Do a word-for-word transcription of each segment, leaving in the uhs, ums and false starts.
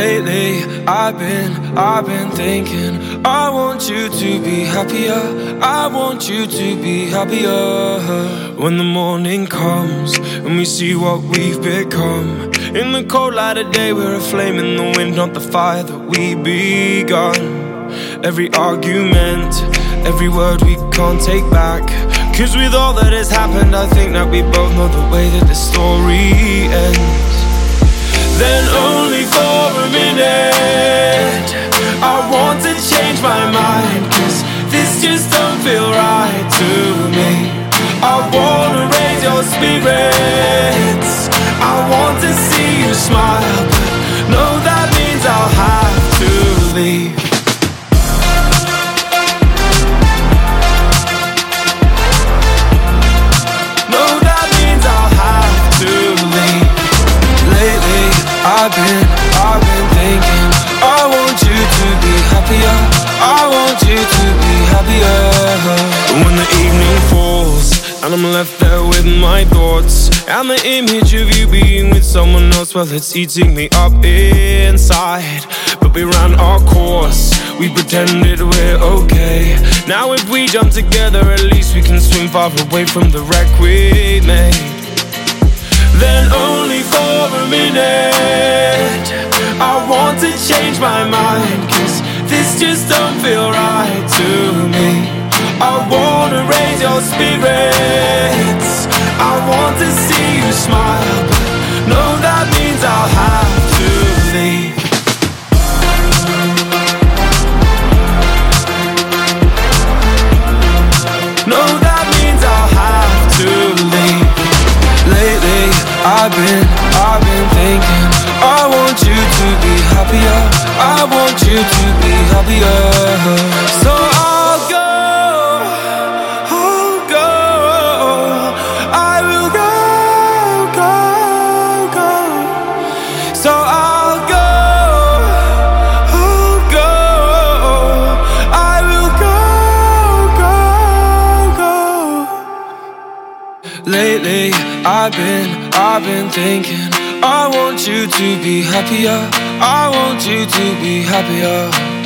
Lately, I've been, I've been thinking I want you to be happier, I want you to be happier. When the morning comes and we see what we've become, in the cold light of day we're a flame in the wind, not the fire that we begun. Every argument, every word we can't take back, 'cause with all that has happened I think that we both know the way that the story ends. Then only for a minute I want to change my mind, 'cause this just don't feel right to me. I wanna raise your spirits, I want to see you smile, but no, that means I'll have to leave. No, that means I'll have to leave. Lately, I've been, I've been thinking I want you to be happier, I want you to be happier. When the evening falls and I'm left there with my thoughts, and the image of you being with someone else, well, it's eating me up inside. But we ran our course, we pretended we're okay. Now if we jump together, at least we can swim far away from the wreck we made. Then only for a minute I want to change my mind, 'cause this just don't feel right to me. I wanna raise your spirits, I want to see you smile, but no, that means I'll have to leave. No, that means I'll have to leave. Lately, I've been, I've been thinking I want you to be happier, I want you to be happier. So I'll go, I'll go, I will go, go, go. So I'll go, I'll go, I will go, go, go. Lately, I've been, I've been thinking I want you to be happier, I want you to be happier.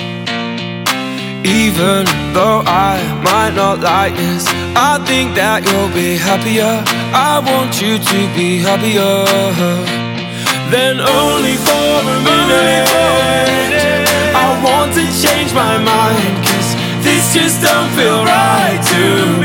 Even though I might not like this, I think that you'll be happier, I want you to be happier. Then only for a minute I want to change my mind, 'cause this just don't feel right to